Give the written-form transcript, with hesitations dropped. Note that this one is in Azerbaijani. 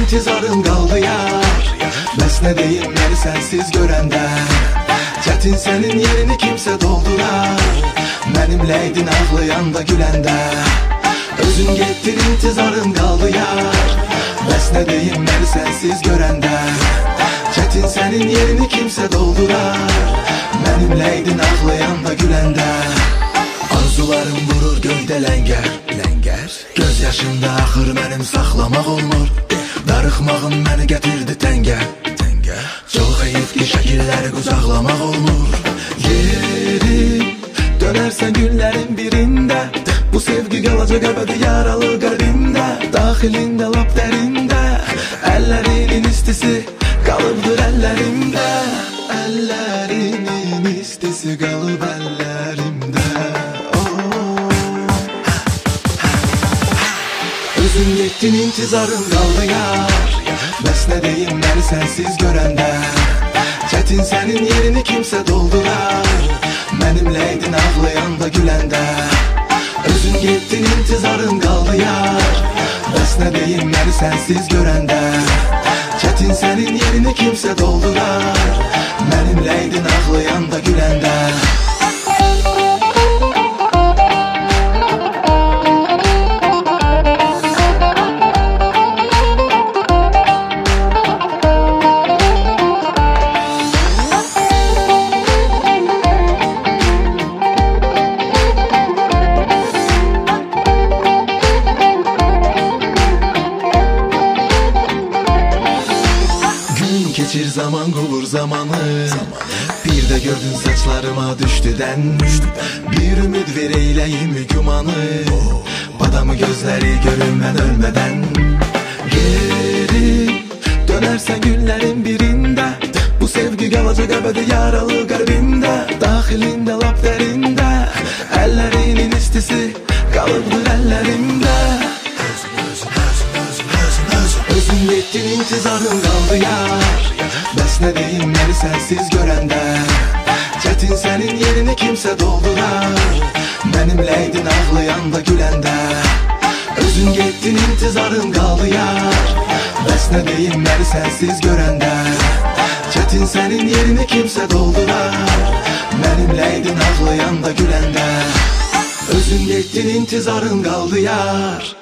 intizarın qaldı yar. Bəs nə deyim məni sənsiz görəndə, çətin sənin yerini kimsə doldurar. Mənimlə idin ağlayanda güləndə, özün getdin intizarın qaldı yar. Bəs nə deyim məni sənsiz görəndə, çətin sənin yerini kimsə doldurar. Mənimlə idin ağlayanda güləndə, arzularım vurur göydə ləngər. Göz yaşımda axır mənim saxlamaq olmur, darıxmağın məni gətirdi təngə. Çox heyif ki şəkilləri qucaqlamaq olmur. Yeri dönərsən günlərin birində, bu sevgi qalacaq əbədi yaralı qəlbimdə. Daxilində lap dərində, əllərinin istisi qalıbdır əllərimdə. Əllərinin istisi qalıb əllərimdə. Özün getdin intizarın qaldı yar. Bəs nə deyim məni sənsiz görəndə, çətin sənin yerini kimsə doldurar. Mənimlə idin ağlayanda güləndə, özün getdin intizarın qaldı yar. Bəs nə deyim məni sənsiz görəndə, çətin sənin yerini kimsə doldurar. Mənimlə idin ağlayanda güləndə. Keçir zaman qovur zamanı, bir də gördün saçlarıma düşdüdən. Bir ümid ver eyləyimi gümanı, badamı gözləri görün mən ölmədən. Geri dönərsən günlərin birində, bu sevgi qalacaq əbədi yaralı qəlbimdə. Daxilində lap dərində, əllərinin istisi qalıbdır əllərimdə. Özün getdin intizarın qaldı yar. Bəs nə deyim məni sənsiz görəndə, çətin sənin yerini kimsə doldurar. Mənimlə idin ağlayanda güləndə, özün getdin intizarın qaldı yar. Bəs nə deyim məni sənsiz görəndə, çətin sənin yerini kimsə doldurar. Mənimlə idin ağlayanda güləndə, özün getdin intizarın qaldı yar.